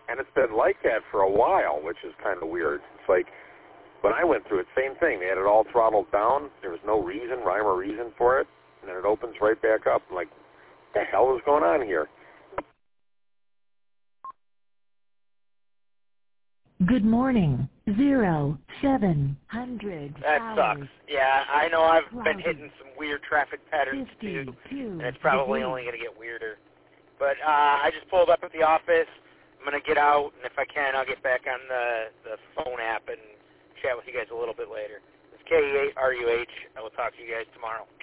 And it's been like that for a while, which is kind of weird. It's like when I went through it, same thing. They had it all throttled down. There was no rhyme or reason for it. And then it opens right back up. I'm like, what the hell is going on here? Good morning. 0700. That sucks. Yeah, I know I've been hitting some weird traffic patterns too, and it's probably only going to get weirder. But I just pulled up at the office. I'm going to get out, and if I can, I'll get back on the phone app and chat with you guys a little bit later. It's KERUH. I will talk to you guys tomorrow.